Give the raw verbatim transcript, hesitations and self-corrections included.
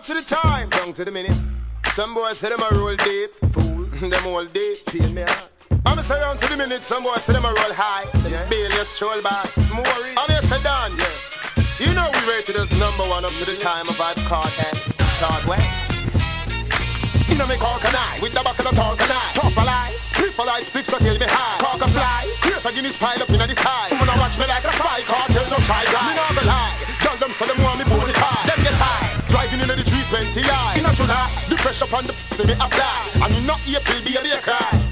up to the time, down to the minute. Some boys say them a roll deep, fools, them all deep, pain me heart. I'm a say round to the minute, some boys say them a roll high, yeah. Bail your stroll back, I'm worried. I'm here say done, yeah. You know we rated as number one up to the time of Vybz Kartel. Start way. You know me call can I, with the back of the talk can I. Talk a lie, split a lie, split so kill me high. Talk a fly, create a Guinness pile up in the sky. You wanna watch me like a spy, cartel no shy guy. Me not gonna lie, tell them so them want me booty high. Them get high, driving into the three twenty i. In a July, the pressure on the they me apply. And me not April, baby, I cry.